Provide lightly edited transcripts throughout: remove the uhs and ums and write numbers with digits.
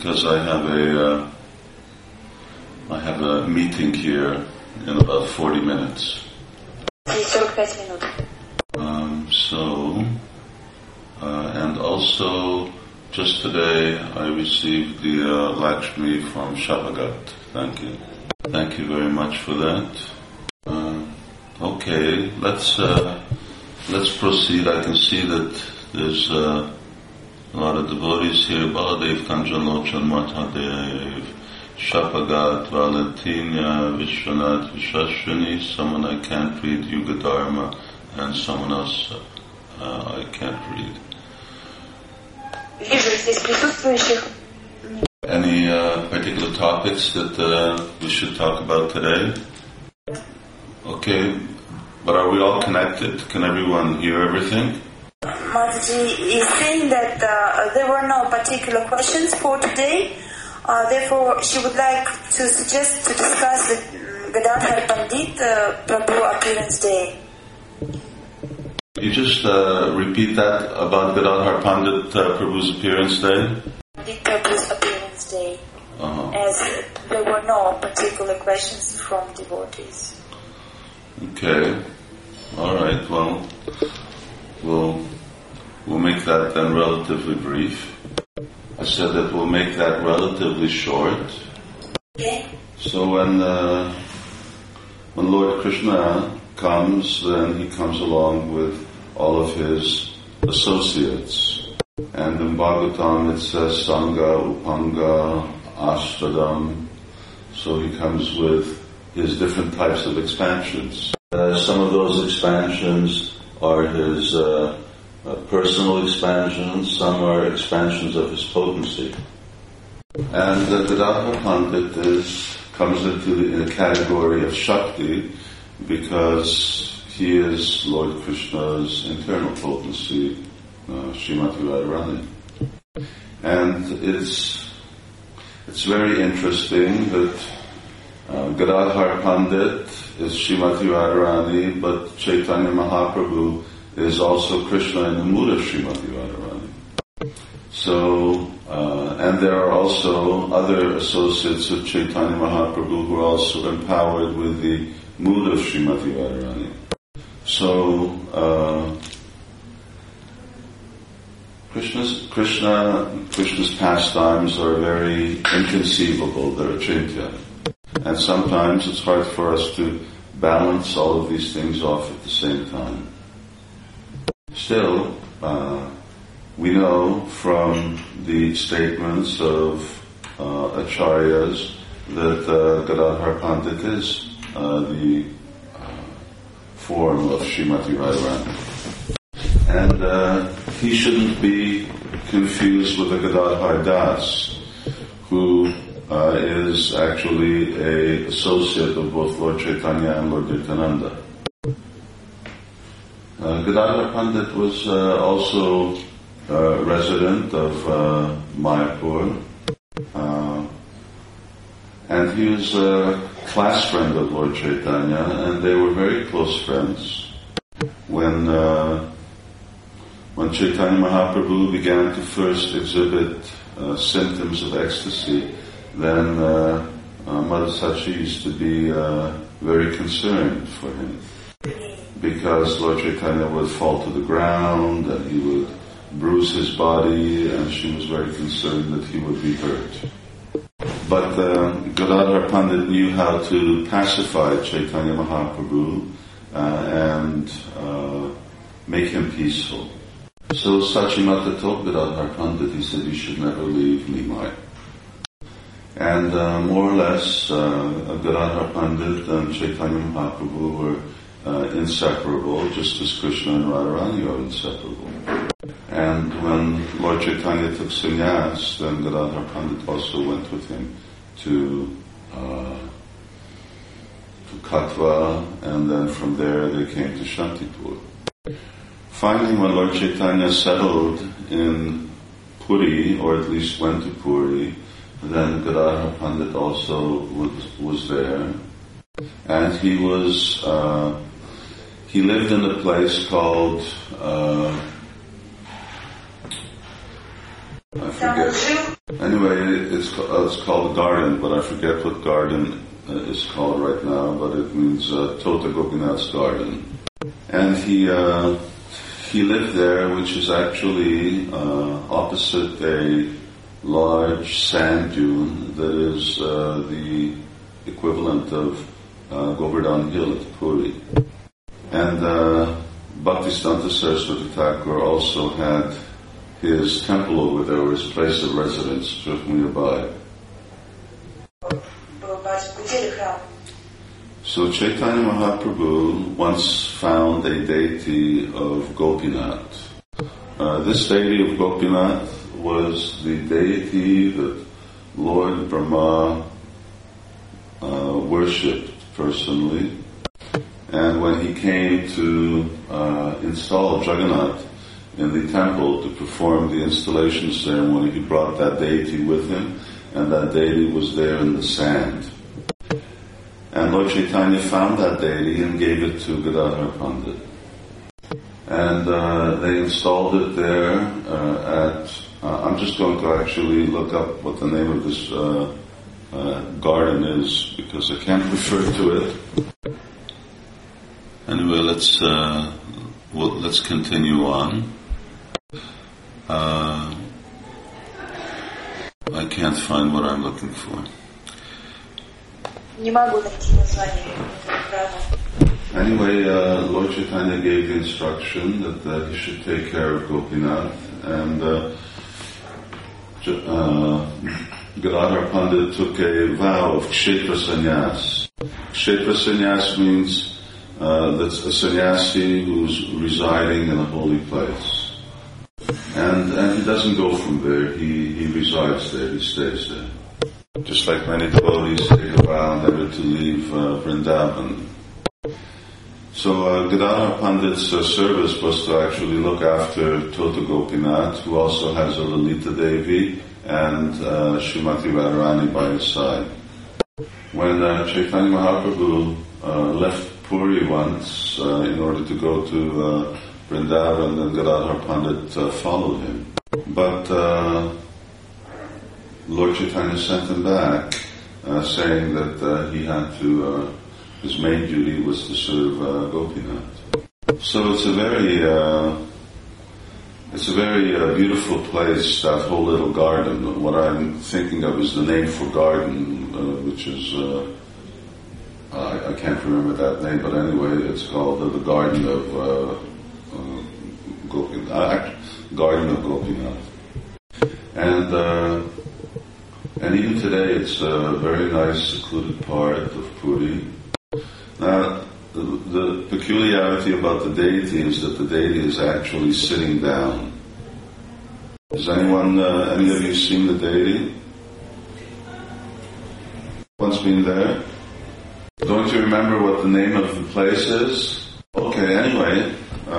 because I have a meeting here in about 40 minutes. And also, just today I received the Lakshmi from Shapagat. Thank you. Thank you very much for that. Okay, let's proceed. I can see that there's a lot of devotees here. Baladev, Kanjalochan, Martadev, Shapagat, Valentina, Vishwanath, Vishwashwini, someone I can't read, Yuga Dharma, and someone else I can't read. Any particular topics that we should talk about today? Okay, but are we all connected? Can everyone hear everything? Mataji is saying that there were no particular questions for today. Therefore, she would like to suggest to discuss the Gadadhar Pandit Prabhu Appearance Day. You just repeat that about Gadadhar Pandit Prabhu's Appearance Day? Pandit Prabhu's Appearance Day. As there were no particular questions from devotees. Okay. All right. Well, we'll make that then relatively brief. I said that we'll make that relatively short. Okay. So when Lord Krishna comes, then he comes along with all of his associates. And in Bhagavatam it says Sangha, Upanga, Ashtadam. So he comes with his different types of expansions. Some of those expansions are his personal expansions, some are expansions of his potency. And Gadadhar Pandit comes in a category of Shakti because he is Lord Krishna's internal potency, Srimati Radharani. And it's very interesting that Gadadhar Pandit is Srimati Radharani, but Chaitanya Mahaprabhu is also Krishna in the mood of Srimati Radharani. So, and there are also other associates of Chaitanya Mahaprabhu who are also empowered with the mood of Srimati Radharani. So, Krishna's pastimes are very inconceivable, they're achintya. And sometimes it's hard for us to balance all of these things off at the same time. Still, we know from the statements of acharyas that Gadadhar Pandit is the form of Srimati Radharani. And he shouldn't be confused with the Gadadhar Das, who is actually an associate of both Lord Chaitanya and Lord Nityananda. Gadadhar Pandit was also a resident of Mayapur, and he was a class friend of Lord Chaitanya, and they were very close friends. When Chaitanya Mahaprabhu began to first exhibit symptoms of ecstasy, then Madhasachi used to be very concerned for him, because Lord Chaitanya would fall to the ground and he would bruise his body, and she was very concerned that he would be hurt. But Gadadhar Pandit knew how to pacify Chaitanya Mahaprabhu and make him peaceful. So Sachimata told Gadadhar Pandit, he said, "You should never leave Nimai." And more or less, Gadadhar Pandit and Chaitanya Mahaprabhu were inseparable, just as Krishna and Radharani are inseparable. And when Lord Chaitanya took sannyas, then Gadadhar Pandit also went with him to Katwa, and then from there they came to Shantipur. Finally, when Lord Chaitanya settled in Puri, or at least went to Puri, then Gadadhar Pandit also was there. And he lived in a place called, I forget. Anyway, it's called a garden, but I forget what garden is called right now, but it means Tota Gopinath's garden. And he lived there, which is actually opposite a large sand dune that is the equivalent of Govardhan Hill at Puri. And Bhaktisiddhanta Saraswati Thakur also had his temple over there, or his place of residence, just nearby. So Chaitanya Mahaprabhu once found a deity of Gopinath. This deity of Gopinath was the deity that Lord Brahma worshipped personally. And when he came to install Jagannath in the temple to perform the installation ceremony, he brought that deity with him, and that deity was there in the sand. And Lord Chaitanya found that deity and gave it to Gadadhar Pandit. And they installed it there I'm just going to actually look up what the name of this garden is, because I can't refer to it. Anyway, let's continue on. I can't find what I'm looking for. Anyway, Lord Chaitanya gave the instruction that he should take care of Gopinath, and Gadadhar Pandit took a vow of Kshetra Sannyas. Kshetra Sannyas means that's a sannyasi who's residing in a holy place. And he doesn't go from there, he resides there, he stays there. Just like many devotees take a vow never to leave Vrindavan. So Gadadhar Pandit's service was to actually look after Tota Gopinath, who also has a Lalita Devi and Srimati Radharani by his side. When Chaitanya Mahaprabhu left Puri once in order to go to Vrindavan, and Gadadhar Pandit followed him. But Lord Chaitanya sent him back, saying that he had to, his main duty was to serve Gopinath. So it's a very beautiful place, that whole little garden. What I'm thinking of is the name for garden, which is, I can't remember that name, but anyway, it's called the Garden of Gopinath. Garden of Gopinath. And even today it's a very nice secluded part of Puri. Now, the peculiarity about the deity is that the deity is actually sitting down. Has anyone, any of you seen the deity? Once been there? Don't you remember what the name of the place is? Okay, anyway,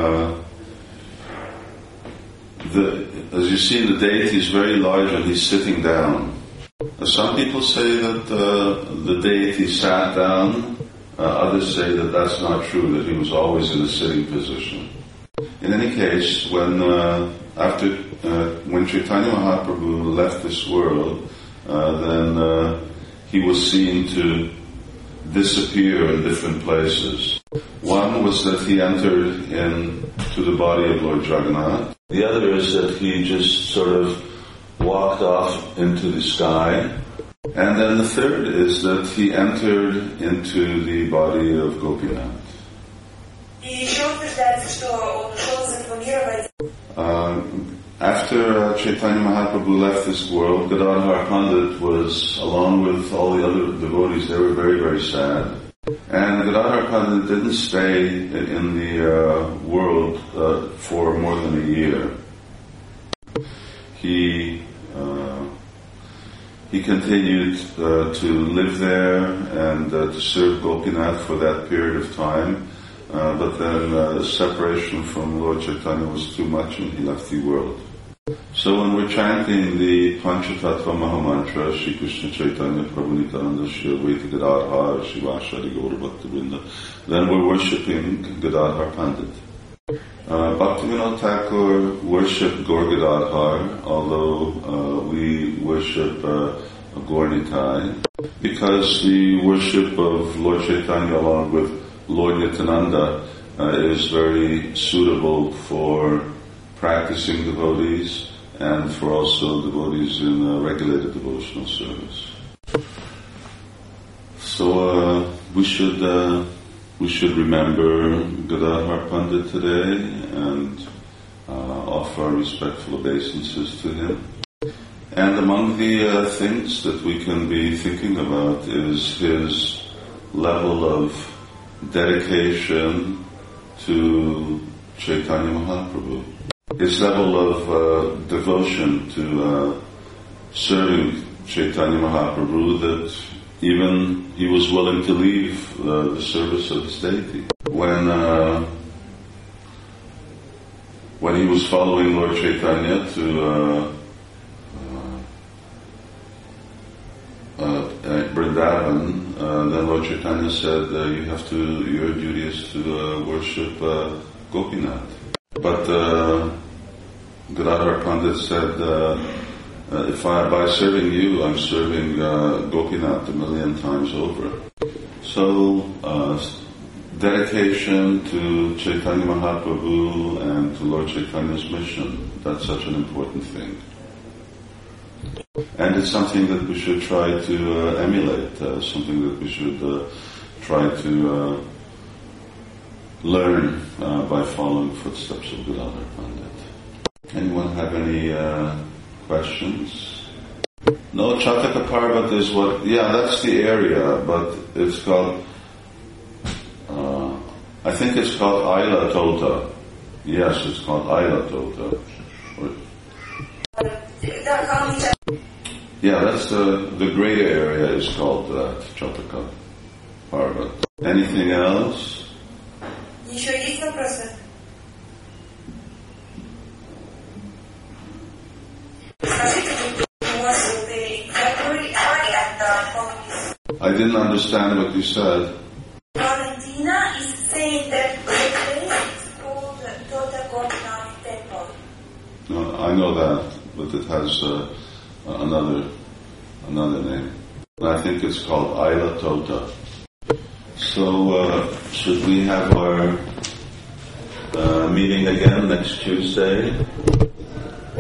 as you see, the deity is very large and he's sitting down. Some people say that the deity sat down. Others say that that's not true, that he was always in a sitting position. In any case, when Chaitanya Mahaprabhu left this world, then he was seen to disappear in different places. One was that he entered into the body of Lord Jagannath. The other is that he just sort of walked off into the sky. And then the third is that he entered into the body of Gopinath. After Chaitanya Mahaprabhu left this world, Gadadhar Pandit was, along with all the other devotees, they were very, very sad. And Gadadhar Pandit didn't stay in the world for more than a year. He continued to live there and to serve Gopinath for that period of time, but then the separation from Lord Chaitanya was too much and he left the world. So when we're chanting the Panchatattva Mahamantra, Shri Krishna Chaitanya Prabhu Nityananda Shri Advaita Gadadhar Shivashari Gaura Bhakta Vrinda, then we're worshipping Gadadhar Pandit. Bhaktivinoda Thakur worshipped Gaur Gadadhar, although we worship Gaur Nitai, because the worship of Lord Chaitanya along with Lord Nityananda is very suitable for practicing devotees and for also devotees in regulated devotional service. So we should remember Gadadhar Pandit today and offer our respectful obeisances to him. And among the things that we can be thinking about is his level of dedication to Chaitanya Mahaprabhu, his level of devotion to serving Chaitanya Mahaprabhu, that even he was willing to leave the service of his deity. When he was following Lord Chaitanya to Vrindavan, then Lord Chaitanya said, your duty is to worship Gopinath. But Gadadhar Pandit said, by serving you, I'm serving Gopinath 1,000,000 times over. So, dedication to Chaitanya Mahaprabhu and to Lord Chaitanya's mission, that's such an important thing. And it's something that we should try to emulate, something that we should try to learn by following footsteps of Gadadhar Pandit. Anyone have any questions? No, Chataka Parvat is what, that's the area, but it's called, I think it's called Aila Tota. Yes, it's called Aila Tota. Yeah, that's the greater area is called Chataka Parvat. Anything else? Еще есть вопросы? I didn't understand what you said. Valentina is saying that the place is called Tota Gopinath Temple. No, I know that, but it has another name. I think it's called Aila Tota. So, should we have our meeting again next Tuesday?